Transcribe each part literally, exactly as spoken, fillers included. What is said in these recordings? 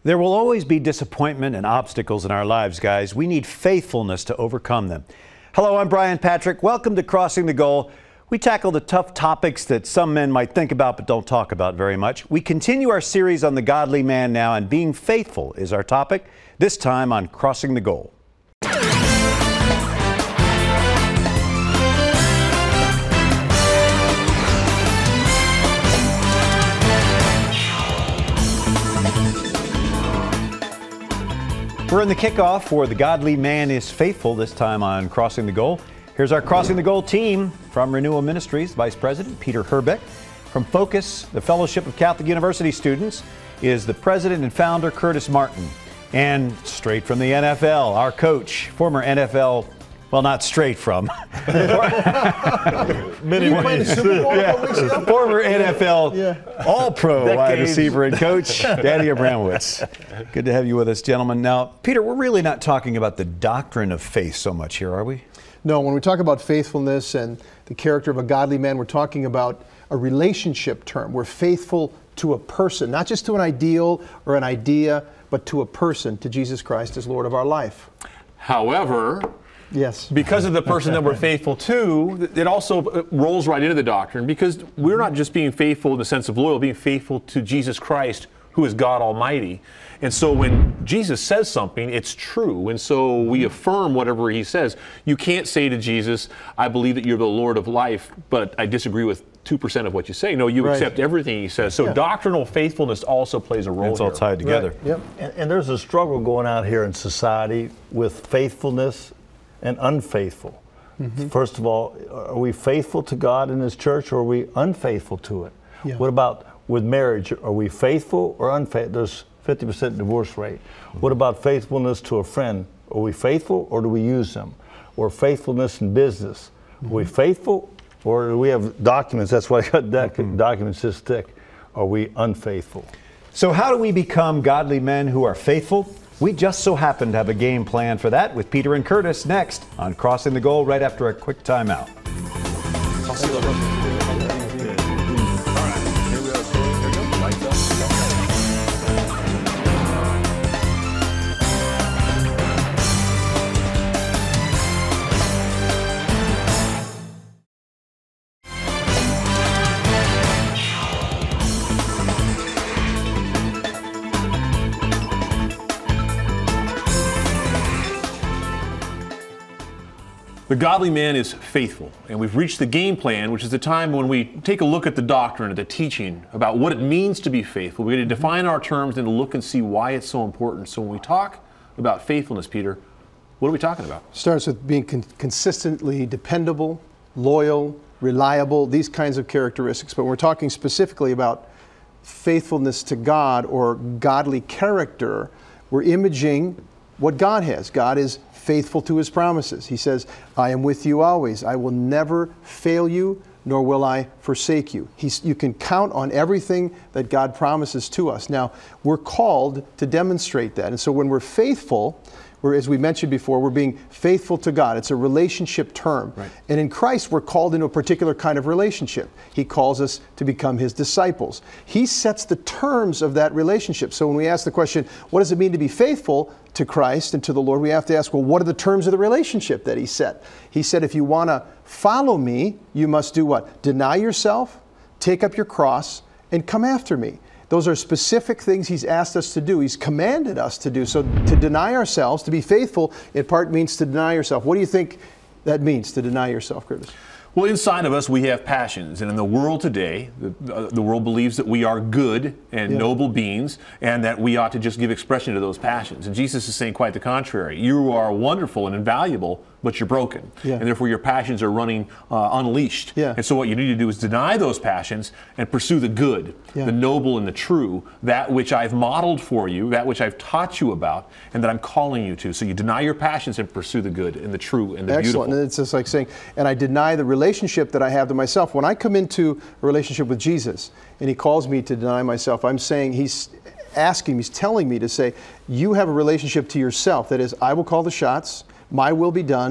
There will always be disappointment and obstacles in our lives, guys. We need faithfulness to overcome them. Hello, I'm Brian Patrick. Welcome to Crossing the Goal. We tackle the tough topics that some men might think about but don't talk about very much. We continue our series on the godly man now, and being faithful is our topic, this time on Crossing the Goal. We're in the kickoff for The Godly Man is Faithful, this time on Crossing the Goal. Here's our Crossing the Goal team. From Renewal Ministries, Vice President Peter Herbeck. From Focus, the Fellowship of Catholic University Students, is the President and Founder Curtis Martin. And straight from the N F L, our coach, former N F L, well, not straight from. Many ways. Yeah. Former N F L yeah. All-Pro wide receiver and coach, Danny Abramowitz. Good to have you with us, gentlemen. Now, Peter, we're really not talking about the doctrine of faith so much here, are we? No, when we talk about faithfulness and the character of a godly man, we're talking about a relationship term. We're faithful to a person, not just to an ideal or an idea, but to a person, to Jesus Christ as Lord of our life. However, yes, because of the person that we're faithful to, it also rolls right into the doctrine, because we're not just being faithful in the sense of loyal, being faithful to Jesus Christ, who is God Almighty. And so when Jesus says something, it's true. And so we affirm whatever he says. You can't say to Jesus, I believe that you're the Lord of life, but I disagree with two percent of what you say. No, you right. accept everything he says. So yeah. doctrinal faithfulness also plays a role. It's all here. tied together. Right. Yep. And, and there's a struggle going out here in society with faithfulness and unfaithful. Mm-hmm. First of all, are we faithful to God and his church, or are we unfaithful to it? Yeah. What about with marriage? Are we faithful or unfaithful? There's fifty percent divorce rate. Mm-hmm. What about faithfulness to a friend? Are we faithful or do we use them? Or faithfulness in business? Mm-hmm. Are we faithful or do we have documents? That's why I got doc- mm-hmm. documents this thick. Are we unfaithful? So how do we become godly men who are faithful? We just so happen to have a game plan for that with Peter and Curtis next on Crossing the Goal, right after a quick timeout. The godly man is faithful, and we've reached the game plan, which is the time when we take a look at the doctrine, at the teaching about what it means to be faithful. We're going to define our terms and look and see why it's so important. So when we talk about faithfulness, Peter, what are we talking about? Starts with being con- consistently dependable, loyal, reliable, these kinds of characteristics. But we're talking specifically about faithfulness to God or godly character. We're imaging what God has. God is faithful to his promises. He says, I am with you always. I will never fail you, nor will I forsake you. He's, you can count on everything that God promises to us. Now, we're called to demonstrate that. And so when we're faithful, we're, as we mentioned before, we're being faithful to God. It's a relationship term. Right. And in Christ, we're called into a particular kind of relationship. He calls us to become his disciples. He sets the terms of that relationship. So when we ask the question, what does it mean to be faithful to Christ and to the Lord, we have to ask, well, what are the terms of the relationship that he set? He said, if you want to follow me, you must do what? Deny yourself, take up your cross, and come after me. Those are specific things he's asked us to do. He's commanded us to do. So to deny ourselves, to be faithful, in part means to deny yourself. What do you think that means, to deny yourself, Curtis? Well, inside of us, we have passions. And in the world today, the, uh, the world believes that we are good and yeah. noble beings and that we ought to just give expression to those passions. And Jesus is saying quite the contrary. You are wonderful and invaluable, but you're broken. Yeah. And therefore, your passions are running uh, unleashed. Yeah. And so what you need to do is deny those passions and pursue the good, yeah. the noble and the true, that which I've modeled for you, that which I've taught you about, and that I'm calling you to. So you deny your passions and pursue the good and the true and the Excellent. beautiful. And it's just like saying, and I deny the relationship relationship that I have to myself. When I come into a relationship with Jesus and he calls me to deny myself, I'm saying, he's asking, he's telling me to say, you have a relationship to yourself. That is, I will call the shots, my will be done,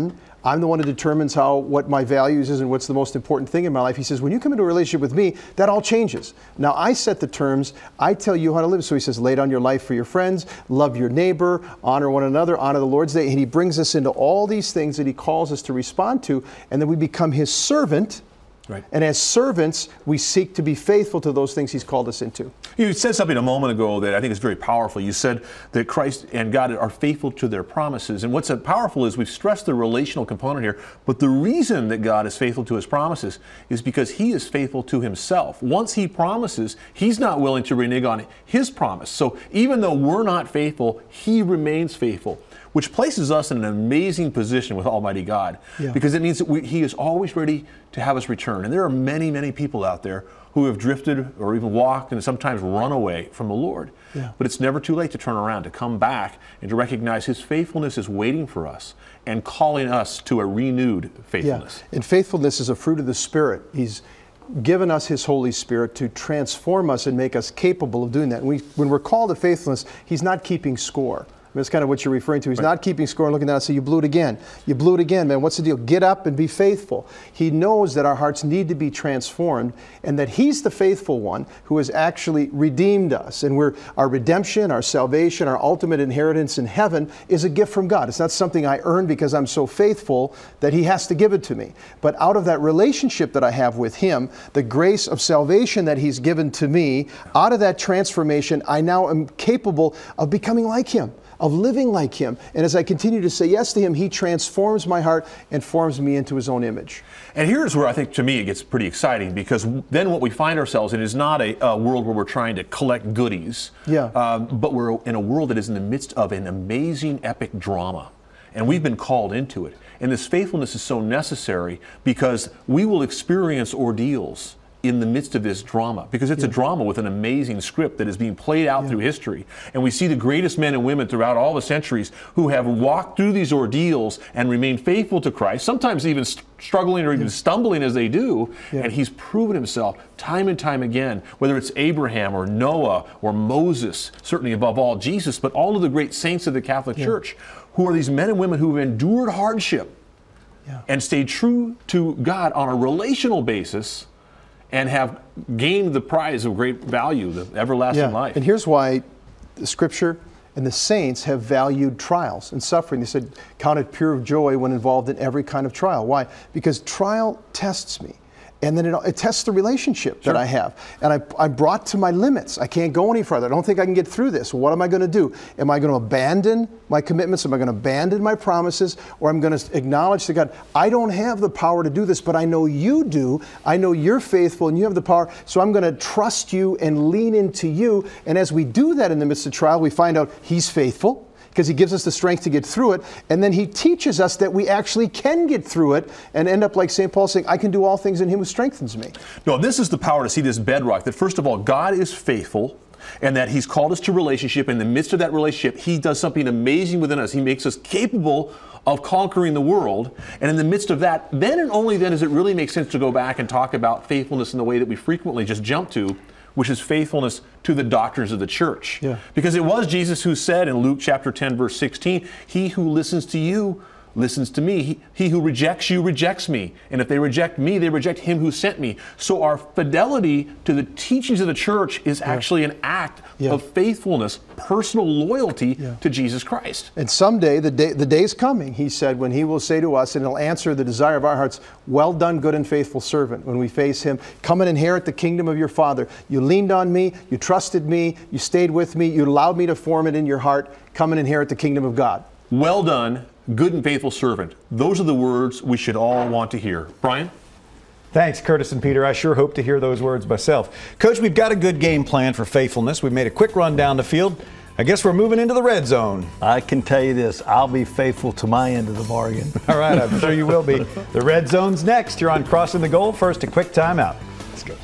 I'm the one who determines how what my values is and what's the most important thing in my life. He says, when you come into a relationship with me, that all changes. Now I set the terms, I tell you how to live. So he says, lay down your life for your friends, love your neighbor, honor one another, honor the Lord's day. And he brings us into all these things that he calls us to respond to, and then we become his servant. Right. And as servants, we seek to be faithful to those things he's called us into. You said something a moment ago that I think is very powerful. You said that Christ and God are faithful to their promises. And what's powerful is we've stressed the relational component here, but the reason that God is faithful to his promises is because he is faithful to himself. Once he promises, he's not willing to renege on his promise. So even though we're not faithful, he remains faithful, which places us in an amazing position with Almighty God, yeah. because it means that we, he is always ready to have us return. And there are many, many people out there who have drifted or even walked and sometimes run away from the Lord. Yeah. But it's never too late to turn around, to come back, and to recognize his faithfulness is waiting for us and calling us to a renewed faithfulness. Yeah. And faithfulness is a fruit of the Spirit. He's given us his Holy Spirit to transform us and make us capable of doing that. And we, when we're called to faithfulness, he's not keeping score. That's kind of what you're referring to. He's right. not keeping score and looking down and saying, you blew it again. You blew it again, man. What's the deal? Get up and be faithful. He knows that our hearts need to be transformed and that he's the faithful one who has actually redeemed us. And we're, our redemption, our salvation, our ultimate inheritance in heaven is a gift from God. It's not something I earn because I'm so faithful that he has to give it to me. But out of that relationship that I have with him, the grace of salvation that he's given to me, out of that transformation, I now am capable of becoming like him, of living like him. And as I continue to say yes to him, he transforms my heart and forms me into his own image. And here's where I think, to me, it gets pretty exciting, because then what we find ourselves in is not a, a world where we're trying to collect goodies, yeah. um, but we're in a world that is in the midst of an amazing epic drama. And we've been called into it. And this faithfulness is so necessary because we will experience ordeals in the midst of this drama, because it's yeah. a drama with an amazing script that is being played out yeah. through history. And we see the greatest men and women throughout all the centuries who have walked through these ordeals and remained faithful to Christ, sometimes even st- struggling or even yeah. stumbling as they do. Yeah. And he's proven himself time and time again, whether it's Abraham or Noah or Moses, certainly above all Jesus, but all of the great saints of the Catholic yeah. Church, who are these men and women who have endured hardship yeah. and stayed true to God on a relational basis, and have gained the prize of great value, the everlasting yeah. life. And here's why the Scripture and the saints have valued trials and suffering. They said, count it pure joy when involved in every kind of trial. Why? Because trial tests me. And then it, it tests the relationship sure. that I have. And I, I'm brought to my limits. I can't go any further. I don't think I can get through this. What am I going to do? Am I going to abandon my commitments? Am I going to abandon my promises? Or I'm going to acknowledge to God, I don't have the power to do this, but I know you do. I know you're faithful and you have the power. So I'm going to trust you and lean into you. And as we do that in the midst of trial, we find out he's faithful, because he gives us the strength to get through it. And then he teaches us that we actually can get through it and end up like Saint Paul saying, I can do all things in him who strengthens me. No, this is the power to see this bedrock, that first of all, God is faithful, and that he's called us to relationship. In the midst of that relationship, he does something amazing within us. He makes us capable of conquering the world. And in the midst of that, then and only then does it really make sense to go back and talk about faithfulness in the way that we frequently just jump to, which is faithfulness to the doctrines of the church. Yeah. Because it was Jesus who said in Luke chapter ten, verse sixteen, he who listens to you listens to me. He, he who rejects you rejects me. And if they reject me, they reject him who sent me. So our fidelity to the teachings of the church is yeah. actually an act yeah. of faithfulness, personal loyalty yeah. to Jesus Christ. And someday, the day the day's coming, he said, when he will say to us, and he'll answer the desire of our hearts, well done, good and faithful servant, when we face him, come and inherit the kingdom of your Father. You leaned on me, you trusted me, you stayed with me, you allowed me to form it in your heart. Come and inherit the kingdom of God. Well done, good and faithful servant. Those are the words we should all want to hear. Brian? Thanks, Curtis and Peter. I sure hope to hear those words myself. Coach, we've got a good game plan for faithfulness. We've made a quick run down the field. I guess we're moving into the red zone. I can tell you this, I'll be faithful to my end of the bargain. All right, I'm sure you will be. The red zone's next. You're on Crossing the Goal. First, a quick timeout. Let's go.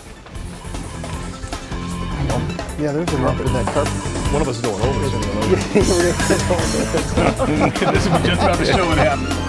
Yeah, there's a rubber in that carpet. One of us is going over. This is just about to show what happened.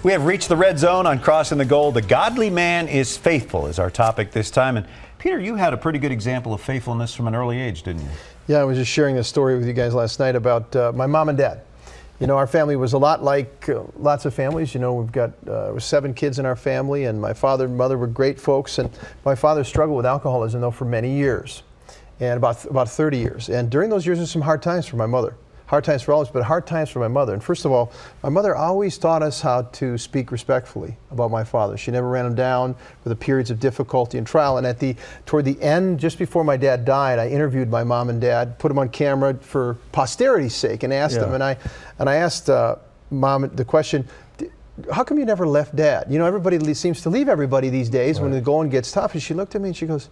We have reached the red zone on Crossing the Goal. The godly man is faithful is our topic this time. And Peter, you had a pretty good example of faithfulness from an early age, didn't you? Yeah, I was just sharing this story with you guys last night about uh, my mom and dad. You know, our family was a lot like uh, lots of families. You know, we've got uh, seven kids in our family, and my father and mother were great folks. And my father struggled with alcoholism, though, for many years, and about about thirty years. And during those years, there were some hard times for my mother. Hard times for all of us, but hard times for my mother. And first of all, my mother always taught us how to speak respectfully about my father. She never ran him down for the periods of difficulty and trial. And at the toward the end, just before my dad died, I interviewed my mom and dad, put them on camera for posterity's sake, and asked Yeah. them. And I and I asked uh, Mom the question, how come you never left Dad? You know, everybody le- seems to leave everybody these days right. when the going gets tough. And she looked at me and she goes,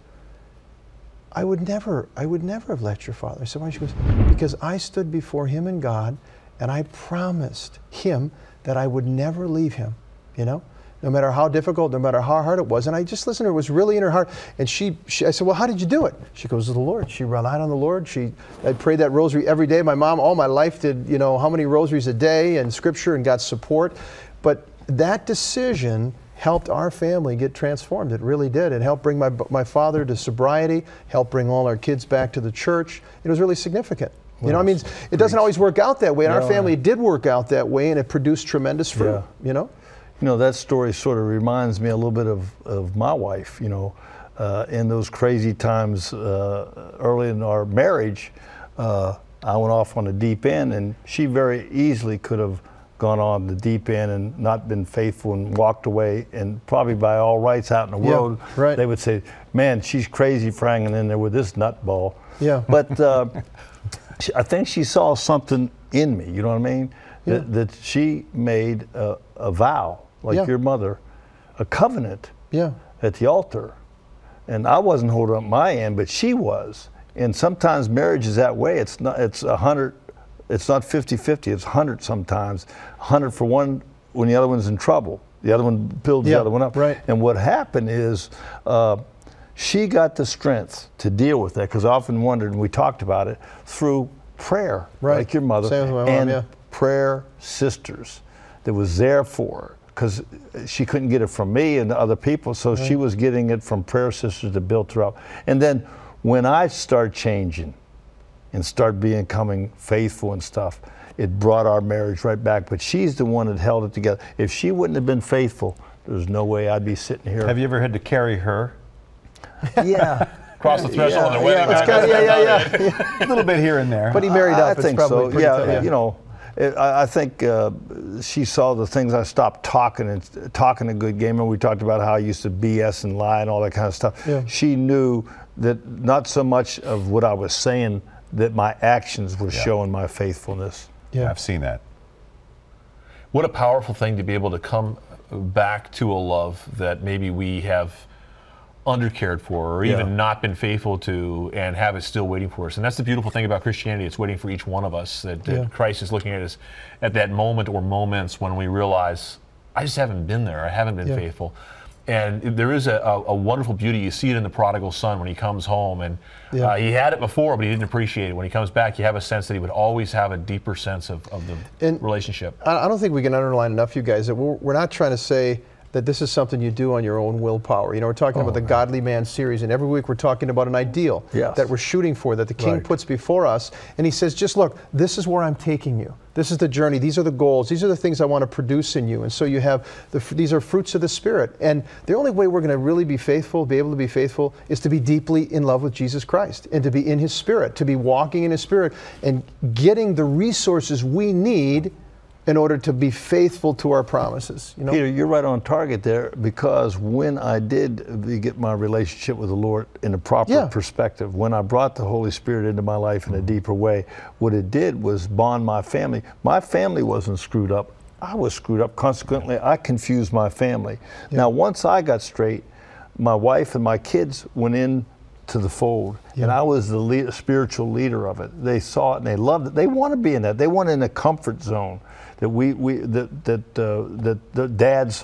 I would never, I would never have left your father. I said, why? She goes, because I stood before him and God, and I promised him that I would never leave him, you know, no matter how difficult, no matter how hard it was. And I just listened to her, it was really in her heart. And she, she I said, well, how did you do it? She goes, to the Lord. She relied on the Lord. She, I prayed that rosary every day. My mom, all my life, did, you know, how many rosaries a day and scripture and got support. But that decision helped our family get transformed. It really did. It helped bring my my father to sobriety, helped bring all our kids back to the church. It was really significant. You Well, know, I mean, it doesn't always work out that way. In our No. family, it did work out that way, and it produced tremendous fruit, Yeah. you know? You know, that story sort of reminds me a little bit of, of my wife, you know, uh, in those crazy times uh, early in our marriage, uh, I went off on the deep end, and she very easily could have gone on the deep end and not been faithful and walked away, and probably by all rights out in the Yeah, world, right. they would say, man, she's crazy for hanging in there with this nutball. Yeah. But uh, she, I think she saw something in me, you know what I mean? Yeah. That, that she made a, a vow, like Yeah. your mother, a covenant Yeah. at the altar. And I wasn't holding up my end, but she was. And sometimes marriage is that way. It's not, it's a hundred, it's not fifty-fifty, it's a hundred sometimes. A hundred for one when the other one's in trouble. The other one builds Yeah, the other one up. right. And what happened is uh, she got the strength to deal with that, because I often wondered, and we talked about it, through prayer, Right. like your mother, Same with my mom, and yeah. prayer sisters that was there for her, because she couldn't get it from me and other people, so she was getting it from prayer sisters that built her up. And then when I started changing and start becoming faithful and stuff, it brought our marriage right back. But she's the one that held it together. If she wouldn't have been faithful, there's no way I'd be sitting here. Have you ever had to carry her? Yeah. Cross the threshold on the wedding. It's night. kinda- yeah, yeah, yeah. A little bit here and there. But he married I, up. I think it's probably so. pretty Yeah, tough. you know, it, I, I think uh, she saw the things I stopped talking and talking a good game, and we talked about how I used to B S and lie and all that kind of stuff. Yeah. She knew that not so much of what I was saying, that my actions were Yeah. showing my faithfulness. Yeah. I've seen that. What a powerful thing to be able to come back to a love that maybe we have undercared for, or even Yeah. not been faithful to, and have it still waiting for us. And that's the beautiful thing about Christianity. It's waiting for each one of us, that, that Yeah. Christ is looking at us at that moment or moments when we realize, I just haven't been there, I haven't been Yeah. faithful. And there is a, a, a wonderful beauty. You see it in the prodigal son when he comes home, and Yeah. uh, he had it before, but he didn't appreciate it. When he comes back, you have a sense that he would always have a deeper sense of, of the And- relationship. I I don't think we can underline enough, you guys, that we're, we're not trying to say that this is something you do on your own willpower. You know, we're talking about the Godly Man series, and every week we're talking about an ideal Yes. that we're shooting for, that the King Right. puts before us. And he says, just look, this is where I'm taking you. This is the journey. These are the goals. These are the things I want to produce in you. And so you have, the, these are fruits of the Spirit. And the only way we're going to really be faithful, be able to be faithful, is to be deeply in love with Jesus Christ, and to be in His Spirit, to be walking in His Spirit, and getting the resources we need in order to be faithful to our promises. You know? Peter, you're right on target there, because when I did get my relationship with the Lord in a proper Yeah. perspective, when I brought the Holy Spirit into my life in a deeper way, what it did was bond my family. My family wasn't screwed up. I was screwed up. Consequently, I confused my family. Now, once I got straight, my wife and my kids went in to the fold, and I was the lead, spiritual leader of it. They saw it and they loved it. They want to be in that. They want in a comfort zone that we, we that that uh, that the dads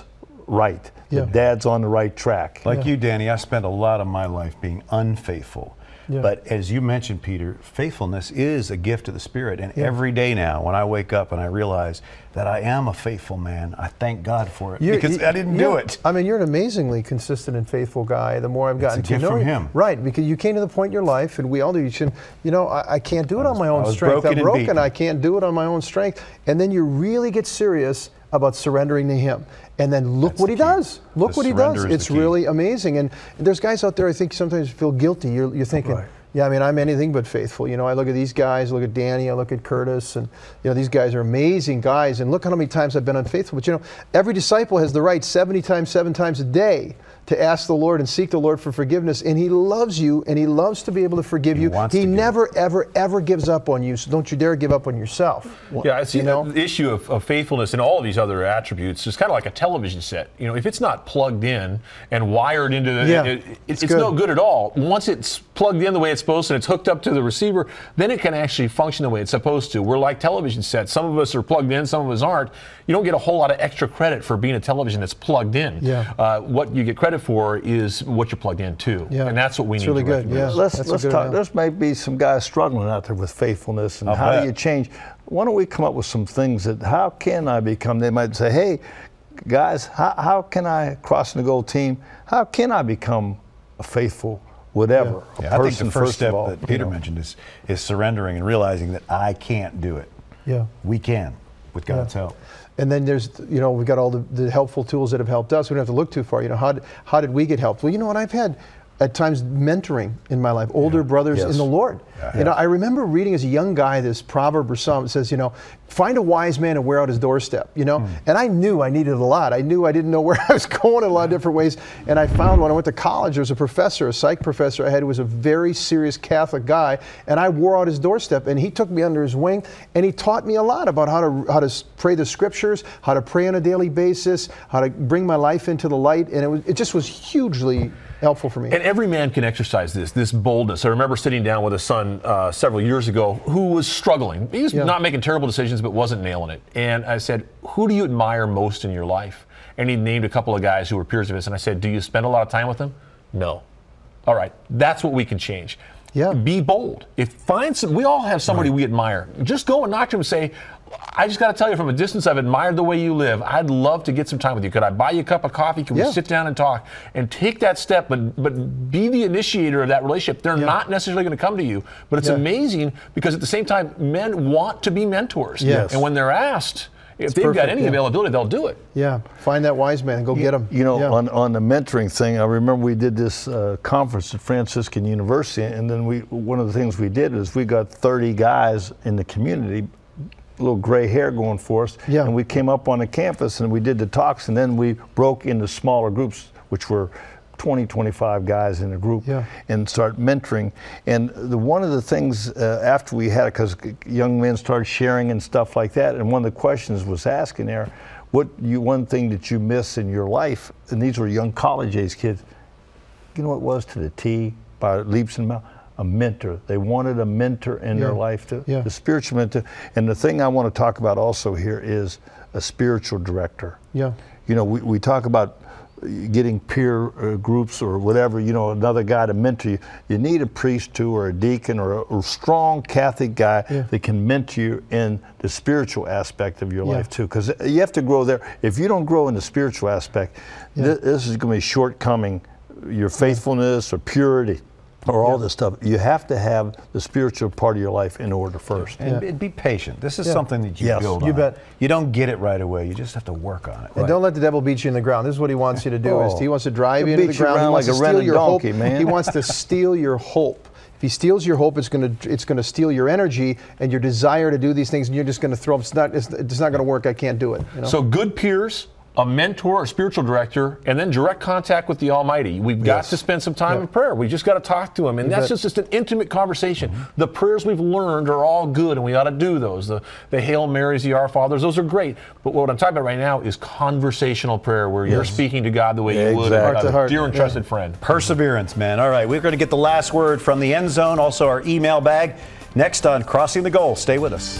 right. Yeah. That Dad's on the right track. Like Yeah. you, Danny, I spent a lot of my life being unfaithful. Yeah. But as you mentioned, Peter, faithfulness is a gift of the Spirit. And Yeah. every day now, when I wake up and I realize that I am a faithful man, I thank God for it You- because you- I didn't yeah. do it. I mean, you're an amazingly consistent and faithful guy. The more I've gotten a to gift know from you, him. right? Because you came to the point in your life, and we all do. You should, you know, I, I can't do it I on was- my I own was strength. broken I'm and broken. beaten. I can't do it on my own strength. And then you really get serious about surrendering to Him. And then look That's what the He key. does. Look The what He surrender does. is the It's key. really amazing. And there's guys out there I think sometimes feel guilty. You're, you're thinking. Right. Yeah, I mean, I'm anything but faithful. You know, I look at these guys, I look at Danny, I look at Curtis, and, you know, these guys are amazing guys, and look how many times I've been unfaithful. But, you know, every disciple has the right seventy times, seven times a day to ask the Lord and seek the Lord for forgiveness, and He loves you, and He loves to be able to forgive He you. wants He to give. never, ever, ever gives up on you, so don't you dare give up on yourself. Yeah, I see You know? the issue of, of faithfulness and all of these other attributes is kind of like a television set. You know, if it's not plugged in and wired into the, Yeah, it, it, it's it's, good. no good at all. Once it's plugged in the way it's supposed to and it's hooked up to the receiver, then it can actually function the way it's supposed to. We're like television sets. Some of us are plugged in, some of us aren't. You don't get a whole lot of extra credit for being a television that's plugged in. Yeah. Uh, what you get credit for is what you're plugged into. Yeah. And that's what we It's need really to good, recognize. yeah. Let's That's a let's good talk. analogy. There might be some guys struggling out there with faithfulness, and I'll how bet. do you change? Why don't we come up with some things that how can I become? They might say, hey, guys, how, how can I crossing the goal team? How can I become a faithful whatever? A Yeah, I think the person, first step of all, that you Peter know. mentioned is, is surrendering and realizing that I can't do it. Yeah. We can with God's Yeah. help. And then there's, you know, we've got all the, the helpful tools that have helped us. We don't have to look too far. You know, how did, how did we get helped? Well, you know what? I've had at times mentoring in my life, older brothers Yes. in the Lord. Yeah. You know, I remember reading as a young guy this proverb or something that says, you know, find a wise man and wear out his doorstep, you know? And I knew I needed a lot. I knew I didn't know where I was going in a lot of different ways. And I found when I went to college, there was a professor, a psych professor I had who was a very serious Catholic guy, and I wore out his doorstep, and he took me under his wing, and he taught me a lot about how to how to s- pray the scriptures, how to pray on a daily basis, how to bring my life into the light, and it was it just was hugely helpful for me. And every man can exercise this, this boldness. I remember sitting down with a son uh, several years ago who was struggling. He was Yeah. not making terrible decisions, but wasn't nailing it. And I said, who do you admire most in your life? And he named a couple of guys who were peers of his. And I said, do you spend a lot of time with them? No. All right, that's what we can change. Yeah. Be bold. If find some, we all have somebody we admire. Just go and knock to him and say, I just got to tell you from a distance, I've admired the way you live. I'd love to get some time with you. Could I buy you a cup of coffee? Can Yeah. we sit down and talk? And take that step, but but be the initiator of that relationship. They're Yeah. not necessarily going to come to you, but it's Yeah. amazing because at the same time, men want to be mentors. Yes. And when they're asked, if they've got perfect, any yeah. availability, they'll do it. Yeah, find that wise man and go get him. You know, Yeah. on, on the mentoring thing, I remember we did this uh, conference at Franciscan University, and then we one of the things we did is we got thirty guys in the community, a little gray hair going for us, Yeah. and we came up on the campus and we did the talks, and then we broke into smaller groups, which were twenty, twenty-five guys in a group, Yeah. and start mentoring. And the, one of the things uh, after we had it, because young men started sharing and stuff like that, and one of the questions was asking there, what you one thing that you miss in your life, and these were young college age kids, you know what it was to the T by leaps and bounds? A mentor. They wanted a mentor in their Yeah. life, to, Yeah. the spiritual mentor. And the thing I want to talk about also here is a spiritual director. Yeah. You know, we, we talk about getting peer uh, groups or whatever, you know, another guy to mentor you. You need a priest too, or a deacon, or a, or a strong Catholic guy Yeah. that can mentor you in the spiritual aspect of your Yeah. life too. Because you have to grow there. If you don't grow in the spiritual aspect, Yeah. thi- this is going to be shortcoming your faithfulness or purity or all this stuff. You have to have the spiritual part of your life in order first. And Yeah. be- be patient. This is Yeah. something that you Yes. build You on. bet. You don't get it right away. You just have to work on it. And don't let the devil beat you in the ground. This is what he wants you to do. Is Oh. he wants to drive He'll you into the beat you ground. He around wants like to a steal rented your donkey, hope. man. He wants to steal your hope. If he steals your hope, it's going to it's going to steal your energy and your desire to do these things, and you're just going to throw up. It's not it's, it's not going to work. I can't do it. You know? So good peers, a mentor, a spiritual director, and then direct contact with the Almighty. We've got Yes. to spend some time Yeah. in prayer. We just got to talk to Him, and You that's bet. just, just an intimate conversation. The prayers we've learned are all good, and we ought to do those. The, the Hail Marys, the Our Fathers, those are great. But what I'm talking about right now is conversational prayer, where you're speaking to God the way you would Exactly. a, Heart to a heart. dear and Yeah. trusted friend. Perseverance, man. All right, we're going to get the last word from the end zone, also our email bag. Next on Crossing the Goal. Stay with us.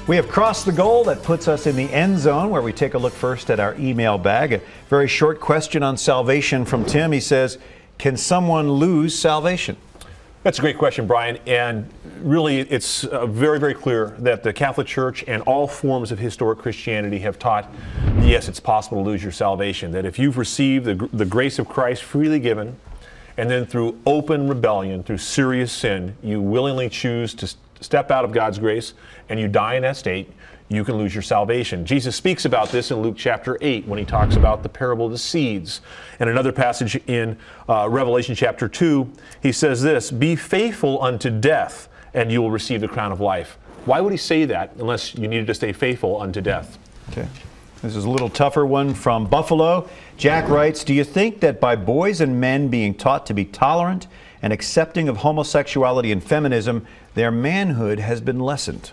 We have Crossed the Goal. That puts us in the end zone, where we take a look first at our email bag. A very short question on salvation from Tim. He says, can someone lose salvation? That's a great question, Brian. And really, it's uh, very, very clear that the Catholic Church and all forms of historic Christianity have taught, yes, it's possible to lose your salvation. That if you've received the, the grace of Christ freely given, and then through open rebellion, through serious sin, you willingly choose to step out of God's grace and you die in that state, you can lose your salvation. Jesus speaks about this in Luke chapter eight when he talks about the parable of the seeds. And another passage in uh, Revelation chapter two, he says this, be faithful unto death and you will receive the crown of life. Why would he say that unless you needed to stay faithful unto death? Okay. This is a little tougher one from Buffalo. Jack writes, do you think that by boys and men being taught to be tolerant and accepting of homosexuality and feminism, their manhood has been lessened?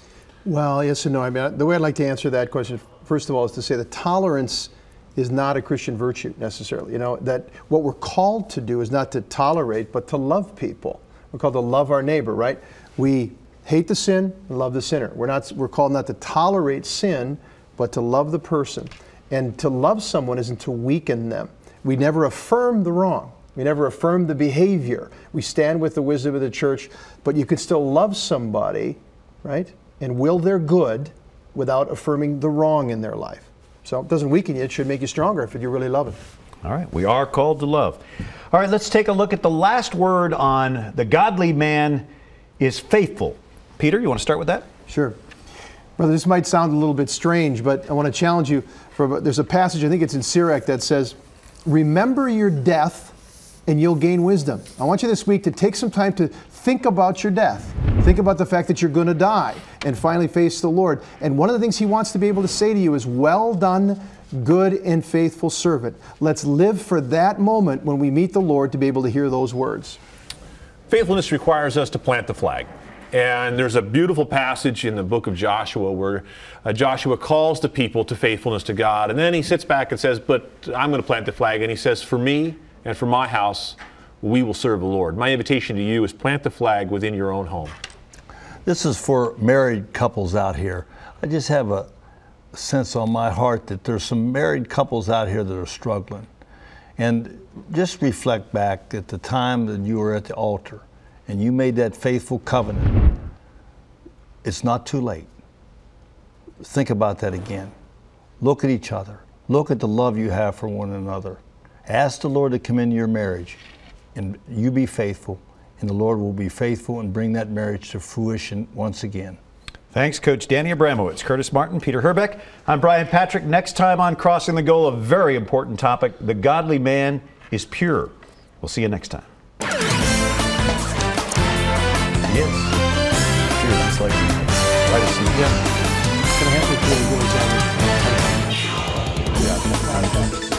Well, yes and no. I mean, the way I'd like to answer that question, first of all, is to say that tolerance is not a Christian virtue necessarily. You know, that what we're called to do is not to tolerate, but to love people. We're called to love our neighbor, right? We hate the sin and love the sinner. We're not. We're called not to tolerate sin, but to love the person. And to love someone isn't to weaken them. We never affirm the wrong. We never affirm the behavior. We stand with the wisdom of the church, but you could still love somebody, right? And will their good without affirming the wrong in their life. So it doesn't weaken you, it should make you stronger if you really love it. All right, we are called to love. All right, let's take a look at the last word on the godly man is faithful. Peter, you want to start with that? Sure. Brother, this might sound a little bit strange, but I want to challenge you. For, there's a passage, I think it's in Sirach, that says, remember your death and you'll gain wisdom. I want you this week to take some time to think about your death. Think about the fact that you're going to die and finally face the Lord. And one of the things he wants to be able to say to you is, well done, good and faithful servant. Let's live for that moment when we meet the Lord to be able to hear those words. Faithfulness requires us to plant the flag. And there's a beautiful passage in the book of Joshua where uh, Joshua calls the people to faithfulness to God. And then he sits back and says, but I'm going to plant the flag. And he says, for me and for my house, we will serve the Lord. My invitation to you is plant the flag within your own home. This is for married couples out here. I just have a sense on my heart that there's some married couples out here that are struggling. And just reflect back at the time that you were at the altar and you made that faithful covenant. It's not too late. Think about that again. Look at each other. Look at the love you have for one another. Ask the Lord to come into your marriage and you be faithful, and the Lord will be faithful and bring that marriage to fruition once again. Thanks, Coach Danny Abramowitz, Curtis Martin, Peter Herbeck. I'm Brian Patrick. Next time on Crossing the Goal, a very important topic. The godly man is pure. We'll see you next time. Yes. Pure, that's like right as yeah. It's going to happen if you really, really Yeah.